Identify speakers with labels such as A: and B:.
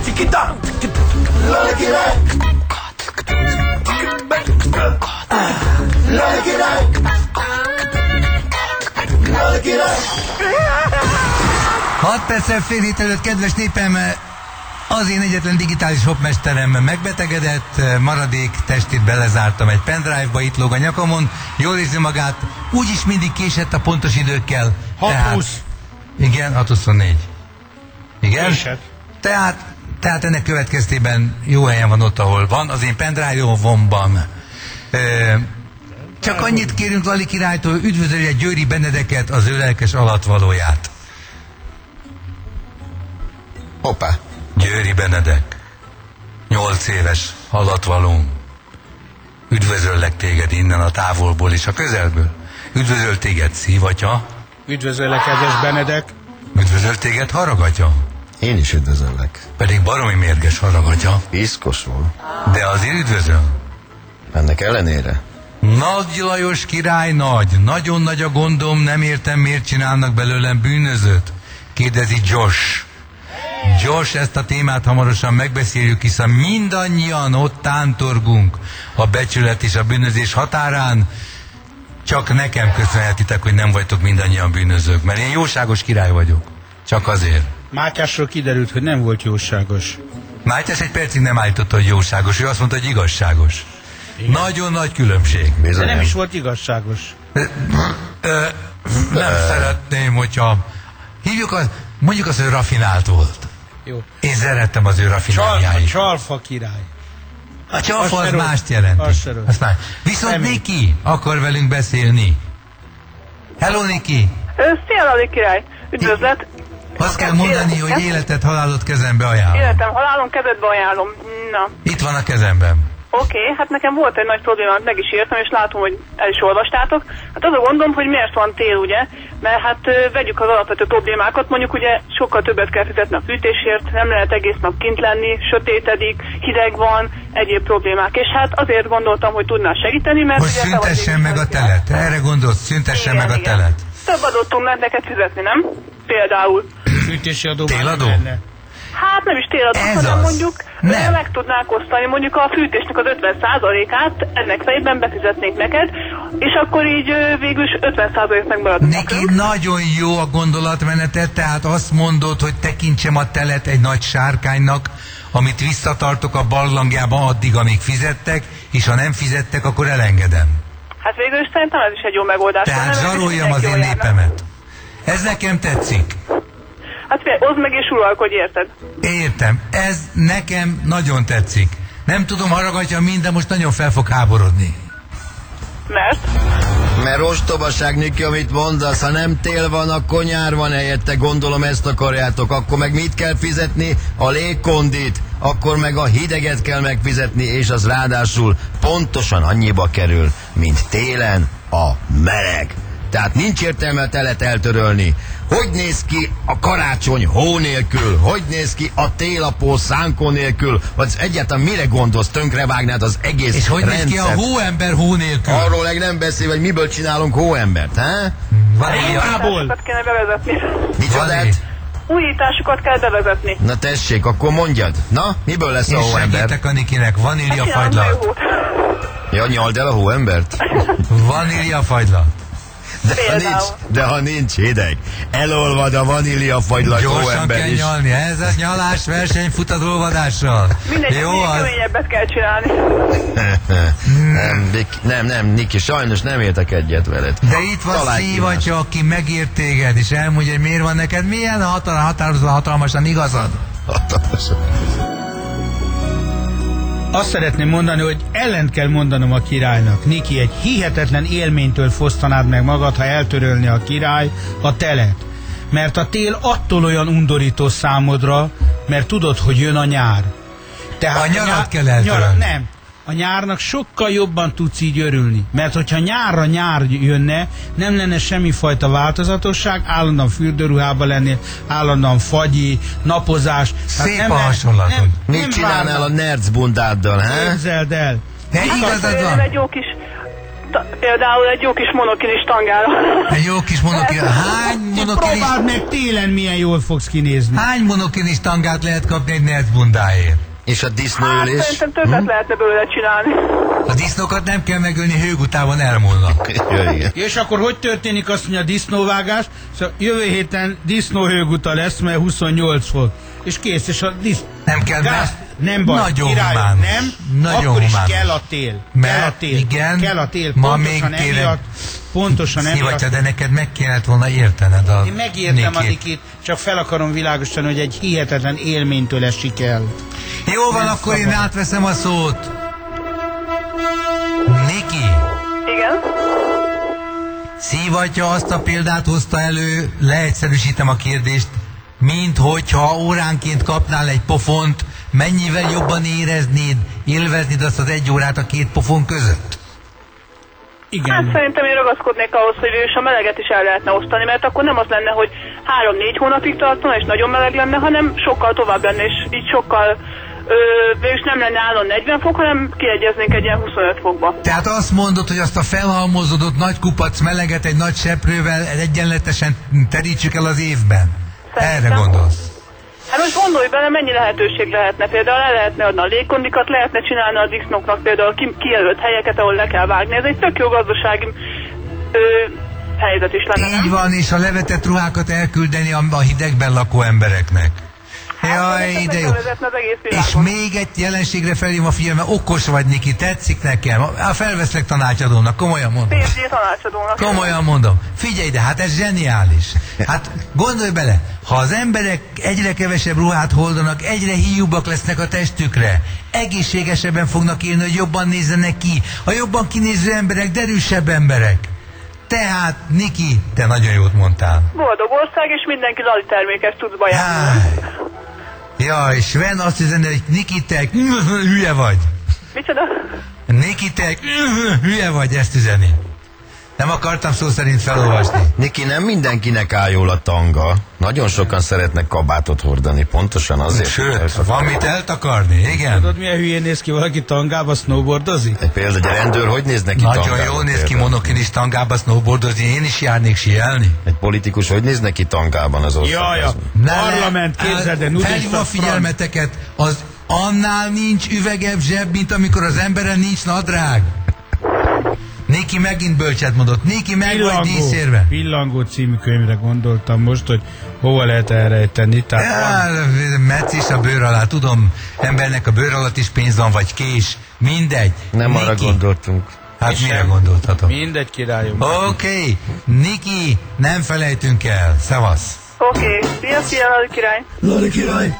A: Tikita! Lali király! Lali király! Lali király!
B: 6 perccel fél hét előtt, kedves népem, az én egyetlen digitális hopmesterem megbetegedett, maradék testét belezártam egy pendrive-ba, itt lóg a nyakamon, jól érzi magát, úgyis mindig késett a pontos időkkel.
C: 6:20.
B: Igen, 6:24. Igen?
C: Késett.
B: Tehát ennek következtében jó helyen van ott, ahol van, az én pendrive-omban. Csak annyit kérünk Lali királytól, üdvözölje Győri Benedeket, az ő lelkes alatvalóját.
D: Hoppá.
B: Győri Benedek, 8 éves alatvalóm. Üdvözöllek téged innen a távolból és a közelből. Üdvözöl téged Szívatya.
C: Üdvözöllek, kedves Benedek.
B: Üdvözöl téged Haragatya.
D: Én is üdvözöllek.
B: Pedig baromi mérges Haragatya.
D: Piszkosul.
B: De azért üdvözöl.
D: Ennek ellenére.
B: Nagy Lajos király nagy. Nagyon nagy a gondom, nem értem, miért csinálnak belőlem bűnözőt. Kérdezi Josh. Josh, ezt a témát hamarosan megbeszéljük, hiszen mindannyian ott tántorgunk a becsület és a bűnözés határán. Csak nekem köszönhetitek, hogy nem vagytok mindannyian bűnözők, mert én jóságos király vagyok. Csak azért.
C: Mátyásról kiderült, hogy nem volt jóságos.
B: Mátyás egy percig nem állította, hogy jóságos, ő azt mondta, hogy igazságos. Igen. Nagyon nagy különbség.
C: De nem is volt igazságos.
B: Nem szeretném, hogyha mondjuk azt, hogy rafinált volt.
C: Jó.
B: Én szerettem az ő rafináliáit.
C: Csalfa király.
B: A csalfa az mást jelenti. Viszont Niki akar velünk beszélni. Hello, Niki!
E: Szia, Lali király! Üdvözlet!
B: Azt kell mondani, hogy életed, halálod kezembe ajánlom.
E: Életem, halálom kezedbe ajánlom. Na.
B: Itt van a kezemben.
E: Oké, hát nekem volt egy nagy problémát, meg is írtam, és látom, hogy el is olvastátok. Hát az a gondom, hogy miért van tél, ugye? Mert hát vegyük az alapvető problémákat, mondjuk ugye sokkal többet kell fizetni a fűtésért, nem lehet egész nap kint lenni, sötétedik, hideg van, egyéb problémák. És hát azért gondoltam, hogy tudnál segíteni, mert...
B: Most szüntessen meg a telet, erre gondolsz, szüntessen meg a telet.
E: Több adót tudnánk neked fizetni, nem? Például.
C: Fűtési adó.
B: Téladó?
E: Hát nem is téladó, hanem mondjuk meg tudnák osztani mondjuk a fűtésnek az 50%-át, ennek fejében befizetnék neked, és akkor így végül is 50%-ot megmaradnak.
B: Neki nagyon jó a gondolatmenetet, tehát azt mondod, hogy tekintsem a telet egy nagy sárkánynak, amit visszatartok a barlangjába addig, amíg fizettek, és ha nem fizettek, akkor elengedem.
E: Hát végül is szerintem ez is egy jó megoldás.
B: Tehát zsaroljam az én népemet. Ez nekem tetszik.
E: Hát oszd meg és uralkodj, érted?
B: Értem. Ez nekem nagyon tetszik. Nem tudom, Haragatja minden, most nagyon fel fog háborodni.
E: Mert?
D: Mert ostobaság, Niki, amit mondasz, ha nem tél van, akkor nyár van helyette, gondolom ezt akarjátok, akkor meg mit kell fizetni? A légkondit, akkor meg a hideget kell megfizetni, és az ráadásul pontosan annyiba kerül, mint télen a meleg. Tehát nincs értelme a telet eltörölni. Hogy néz ki a karácsony hó nélkül? Hogy néz ki a télapó szánkó nélkül? Vagy egyáltalán mire gondolsz? Tönkrevágnád az egész
B: és hogy
D: rendszert?
B: néz ki a hóember hó nélkül?
D: Arról meg nem beszél, hogy miből csinálunk hóembert, he?
E: Újításokat kéne bevezetni.
D: Micsodát?
E: Újításokat kell bevezetni.
D: Na tessék, akkor mondjad. Na, miből lesz a hóember?
B: Segítek a Nikinek, vaníliafagylalt.
D: Ja, nyald el a hóembert?
B: Vaníliafagylalt.
D: De ha nincs hideg, elolvad a vaníliafagylat hóember is.
B: Gyorsan kell nyalni, ez a nyalás verseny fut az olvadással.
E: Mindegy,
B: jó az.
E: keményebbet kell csinálni.
D: Nem, Niki, sajnos nem értek egyet veled.
B: De itt van Szívatya, aki megért téged, és elmondja, hogy miért van neked milyen hatalmasan igazad.
D: Hatalmasan.
C: Azt szeretném mondani, hogy ellent kell mondanom a királynak. Niki, egy hihetetlen élménytől fosztanád meg magad, ha eltörölni a király a telet. Mert a tél attól olyan undorító számodra, mert tudod, hogy jön a nyár.
B: Tehát a nyarat kell eltörölni.
C: Nem. A nyárnak sokkal jobban tudsz így örülni. Mert hogyha nyárra nyár jönne, nem lenne semmifajta változatosság, állandóan fürdőruhában lennél, állandóan fagyi, napozás.
B: Szép a hasonlatod.
D: Mit csinálnál a nercbundáddal, he?
C: Képzeld el.
B: De igazad van.
E: Egy jó kis Például egy jó kis monokinis tangára.
B: Egy jó kis monokinis. Hány monokinis,
C: Próbáld meg télen milyen jól fogsz kinézni.
B: hány monokinis tangát lehet kapni egy nercbundáért?
D: És a
E: Hát
D: disznóülés?
E: szerintem többet lehetne belőle csinálni.
B: A disznókat nem kell megölni, hőgutában elmúlnak.
D: Ja, igen.
C: És akkor hogy történik azt, hogy a disznóvágás? Szóval jövő héten disznóhőguta lesz, mert 28 fok. És kész, és a
B: Nem kell,
C: gáz, nem baj,
B: nagyon
C: király,
B: humánus.
C: nem,
B: Nagyon
C: akkor is
B: humánus.
C: kell a tél.
B: Mert
C: kell a tél.
B: igen,
C: kell a tél.
B: ma
C: Pontosan
B: még kérem,
C: emiatt. Pontosan
B: Szivatya,
C: emiatt.
B: de neked meg kellett volna értened a
C: Én megértem a
B: Nikit.
C: Nikit, csak fel akarom világosítani, hogy egy hihetetlen élménytől esik el.
B: Jó van,
C: Nem
B: akkor én
C: szabad.
B: átveszem a szót. Niki,
E: Igen?
B: Szivatya azt a példát hozta elő, leegyszerűsítem a kérdést, mint hogyha óránként kapnál egy pofont, mennyivel jobban éreznéd, élveznéd azt az 1 órát a 2 pofon között?
C: Igen.
E: Hát szerintem én ragaszkodnék ahhoz, hogy végülis a meleget is el lehetne osztani, mert akkor nem az lenne, hogy 3-4 hónapig tartana, és nagyon meleg lenne, hanem sokkal tovább lenne, és így sokkal végülis nem lenne állon 40 fok, hanem kiegyeznénk egy ilyen 25 fokba.
B: Tehát azt mondod, hogy azt a felhalmozódott nagy kupac meleget egy nagy seprővel egyenletesen terítsük el az évben?
E: Szerintem.
B: Erre gondolsz?
E: Hát most gondolj bele, mennyi lehetőség lehetne. Például el lehetne adni a légkondikat, lehetne csinálni a disznóknak például kijelölt helyeket, ahol le kell vágni. Ez egy tök jó gazdasági helyzet is lenne.
B: Így van, és a levetett ruhákat elküldeni a hidegben lakó embereknek. Jaj,
E: Hát,
B: de jó.
E: megvezetne az egész
B: És
E: világon.
B: még egy jelenségre felhívom a figyelmet, okos vagy, Niki, tetszik nekem. Felveszlek tanácsadónak, komolyan mondom.
E: PhD tanácsadónak.
B: Komolyan mondom. Figyelj, de hát ez zseniális. Hát gondolj bele, ha az emberek egyre kevesebb ruhát hordanak, egyre híjúbbak lesznek a testükre. Egészségesebben fognak élni, hogy jobban nézzenek ki. A jobban kinéző emberek, derűsebb emberek. Tehát, Niki, te nagyon jót mondtál.
E: Boldog ország, és mindenki lali termékes tudsz bajánlani.
B: Ja, és Sven azt üzeni, hogy Niki, te hülye vagy.
E: Micsoda?
B: Niki, te hülye vagy, ezt üzeni. Nem akartam szó szerint felolvasni.
D: Niki, nem mindenkinek áll jól a tanga. Nagyon sokan szeretnek kabátot hordani, pontosan azért.
B: Sőt, van mit eltakarni, igen.
C: Tudod, milyen hülyén néz ki valaki tangába snowboardozik?
D: Egy példa, egy rendőr hogy néz neki
B: Nagyon
D: tangába?
B: jól néz ki
D: például?
B: monokinis tangába snowboardozni, én is járnék síelni.
D: Egy politikus hogy néz neki tangában az ország?
C: Jaja, parlament, képzeld, de nudista
B: Felhívom a
C: franc.
B: figyelmeteket, az annál nincs üvegebb zseb, mint amikor az emberen nincs nadrág. Néki megint bölcset mondott. Néki meg vagy díszérve.
C: Pillangó című könyvre gondoltam most, hogy hova lehet elrejteni. Tehát
B: Metsz is a bőr alá, tudom, embernek a bőr alatt is pénz van, vagy kés, mindegy.
D: Nem arra
B: Niki,
D: gondoltunk.
B: Hát mire gondoltatok?
C: mindegy királyom.
B: Oké, Niki, nem felejtünk el. Szevasz.
E: Oké. Szia, Lali király.
A: Lali király.